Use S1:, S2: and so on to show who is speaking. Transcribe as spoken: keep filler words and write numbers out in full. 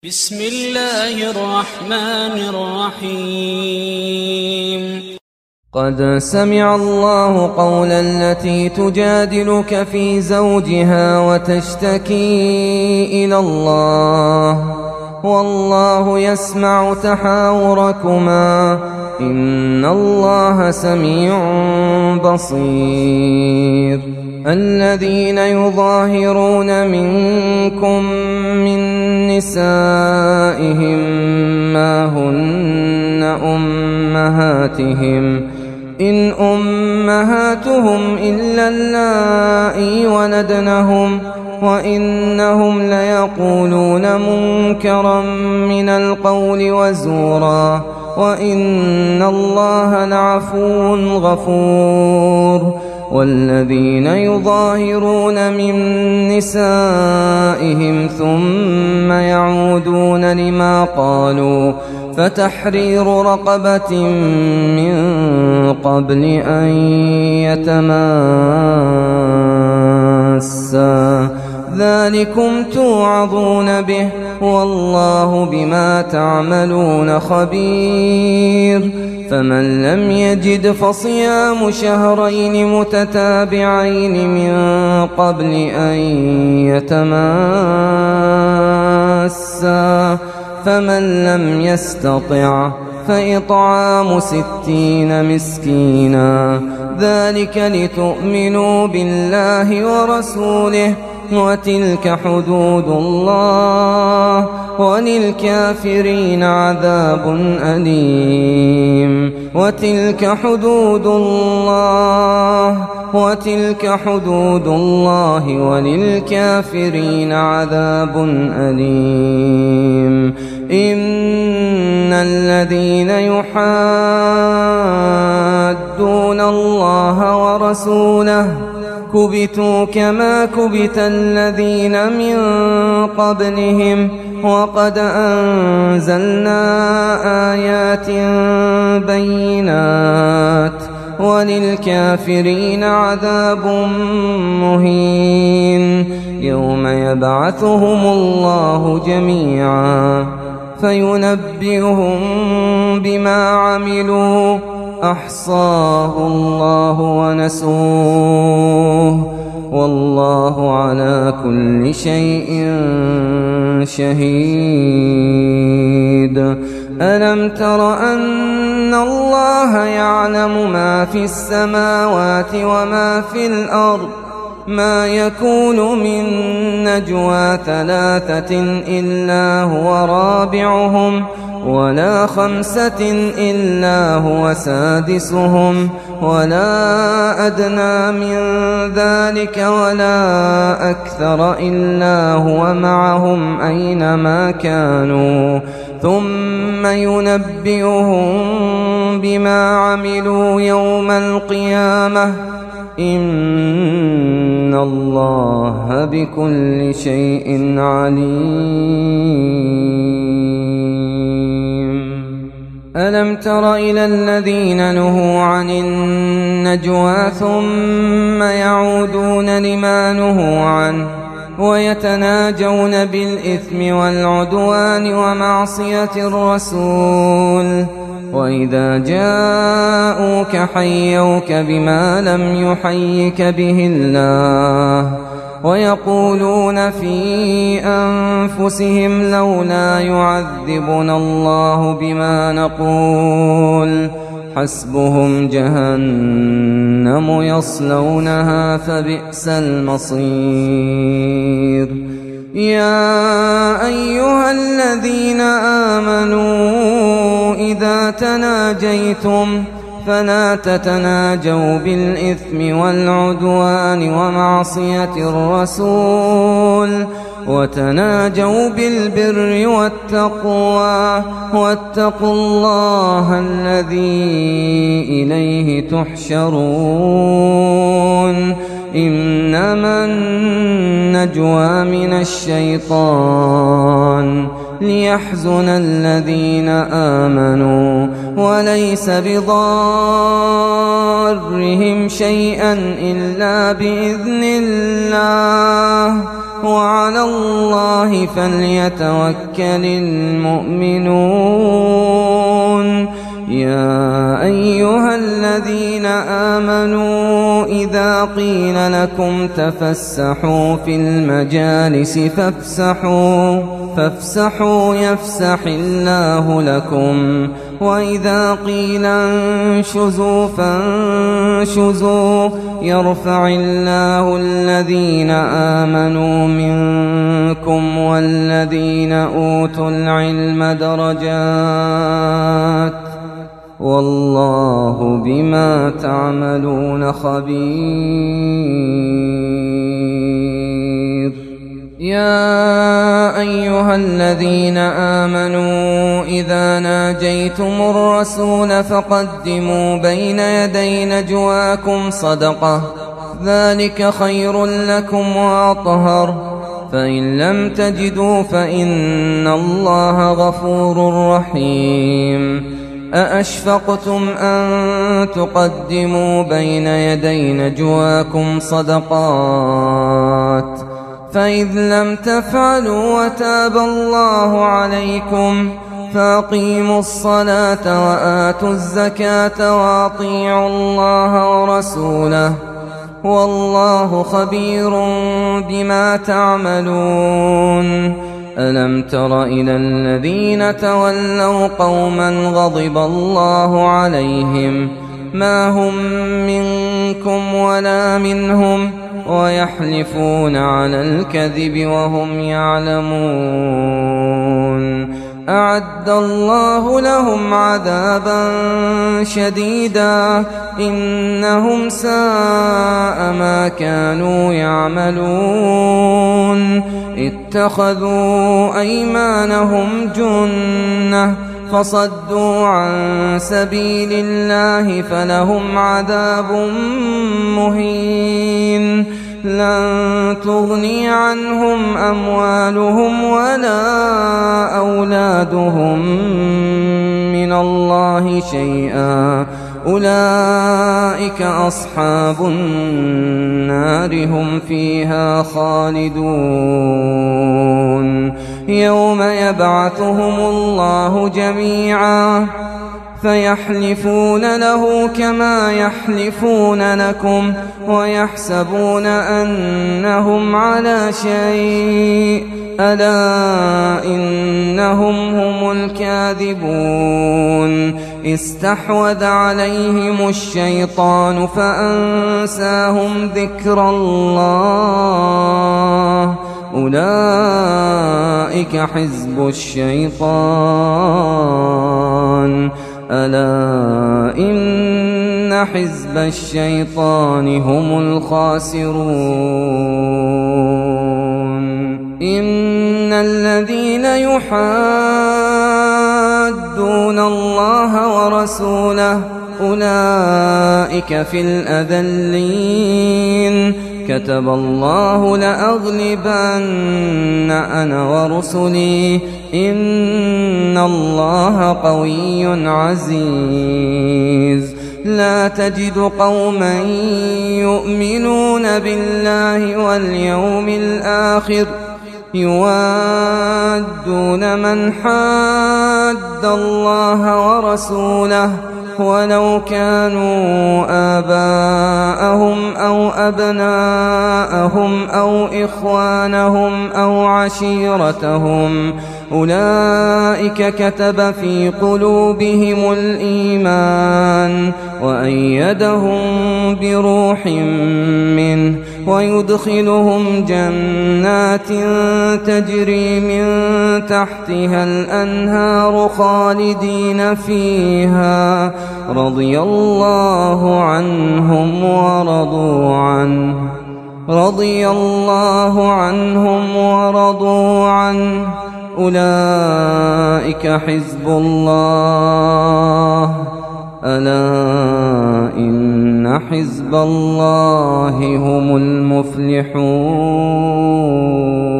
S1: بسم الله الرحمن الرحيم.
S2: قد سمع الله قول التي تجادلك في زوجها وتشتكي إلى الله والله يسمع تحاوركما إن الله سميع بصير. الذين يظاهرون منكم من نسائهم ما هن أمهاتهم إن أمهاتهم إلا اللائي ولدنهم وإنهم ليقولون منكرا من القول وزورا وإن الله لعفو غفور. والذين يظاهرون من نسائهم ثم يعودون لما قالوا فتحرير رقبة من قبل أن يتماسا ذلكم توعظون به والله بما تعملون خبير. فمن لم يجد فصيام شهرين متتابعين من قبل أن يتماسا فمن لم يستطع فإطعام ستين مسكينا ذلك لتؤمنوا بالله ورسوله وتلك حدود الله وللكافرين عذاب أليم. وتلك حدود الله وتلك حدود الله وللكافرين عذاب أليم. إن الذين يحادون الله ورسوله كبتوا كما كبت الذين من قبلهم وقد أنزلنا آيات بينات وللكافرين عذاب مهين. يوم يبعثهم الله جميعا فينبئهم بما عملوا أحصاه الله ونسوه والله على كل شيء شهيد. ألم تر أن الله يعلم ما في السماوات وما في الأرض ما يكون من نجوى ثلاثة إلا هو رابعهم ولا خمسة إلا هو سادسهم ولا أدنى من ذلك ولا أكثر إلا هو معهم أينما كانوا ثم ينبئهم بما عملوا يوم القيامة إن الله بكل شيء عليم. ألم تر إلى الذين نهوا عن النجوى ثم يعودون لما نهوا عنه ويتناجون بالإثم والعدوان ومعصية الرسول وإذا جاءوك حيوك بما لم يحيك به الله ويقولون في أنفسهم لولا يعذبنا الله بما نقول حسبهم جهنم يصلونها فبئس المصير. يا أيها الذين آمنوا إذا تناجيتم فلا تتناجوا بالإثم والعدوان ومعصية الرسول وتناجوا بالبر والتقوى واتقوا الله الذي إليه تحشرون. إنما النجوى من الشيطان ليحزن الذين آمنوا وليس بضارهم شيئا إلا بإذن الله وعلى الله فليتوكل المؤمنون. يا أيها الذين آمنوا إذا قيل لكم تفسحوا في المجالس فافسحوا فافسحوا يفسح الله لكم، وإذا قيل انشزوا فانشزوا يرفع الله الذين آمنوا منكم والذين أوتوا العلم درجات، والله بما تعملون خبير. يا أيها الذين آمنوا إذا ناجيتم الرسول فقدموا بين يدي نجواكم صدقة، ذلك خير لكم وأطهر، فإن لم تجدوا فإن الله غفور رحيم. أأشفقتم أن تقدموا بين يدي نجواكم صدقات، فإذ لم تفعلوا وتاب الله عليكم فأقيموا الصلاة وآتوا الزكاة وأطيعوا الله ورسوله، والله خبير بما تعملون. ألم تر إلى الذين تولوا قوما غضب الله عليهم ما هم منكم ولا منهم ويحلفون على الكذب وهم يعلمون. أعد الله لهم عذابا شديدا إنهم ساء ما كانوا يعملون. اتخذوا أيمانهم جنة فصدوا عن سبيل الله فلهم عذاب مهين. لن تغني عنهم أموالهم ولا أولادهم من الله شيئا، أولئك أصحاب النار هم فيها خالدون. يوم يبعثهم الله جميعا فيحلفون له كما يحلفون لكم ويحسبون أنهم على شيء، ألا إنهم هم الكاذبون. استحوذ عليهم الشيطان فأنساهم ذكر الله، أولئك حزب الشيطان، ألا إن حزب الشيطان هم الخاسرون. إن الذين يحادون الله ورسوله أولئك في الأذلين. كتب الله لأغلبن أنا ورسلي إن الله قوي عزيز. لا تجد قوما يؤمنون بالله واليوم الآخر يوادون من حاد الله ورسوله ولو كانوا آباءهم أو أبناءهم أو إخوانهم أو عشيرتهم، أولئك كتب في قلوبهم الإيمان وأيدهم بروح منه ويدخلهم جنات تجري من تحتها الأنهار خالدين فيها، رضي الله عنهم ورضوا عنه رضي الله عنهم ورضوا عنه أولئك حزب الله، ألا إن حزب الله هم المفلحون.